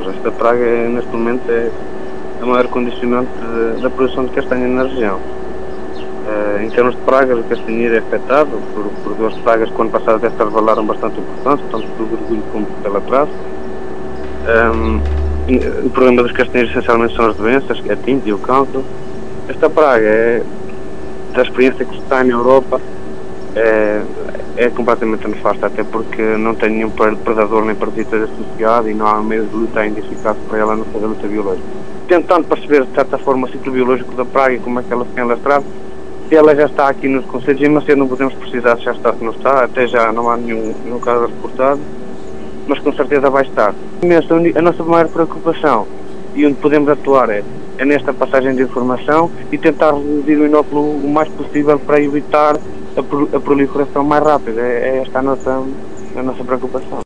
Esta praga, neste momento, é a maior condicionante da produção de castanha na região. Em termos de pragas, o castanheiro é afetado por duas pragas que, ano passado, estas revelaram bastante importantes, tanto pelo gorgulho como pela traça. O problema dos castanheiros, essencialmente, são as doenças, que é a tinta e o cancro. Esta praga, da experiência que se está na Europa, é completamente nefasta, até porque não tem nenhum predador nem parasita associado e não há meio de luta identificado para ela não fazer luta biológica. Tentando perceber, de certa forma, o ciclo biológico da praga e como é que ela se tem alastrado, se ela já está aqui nos concelhos, e mas não podemos precisar se já está ou não está, até já não há nenhum caso reportado, mas com certeza vai estar. A nossa maior preocupação e onde podemos atuar é nesta passagem de informação e tentar reduzir o inóculo o mais possível para evitar a proliferação mais rápida. É esta a nossa preocupação.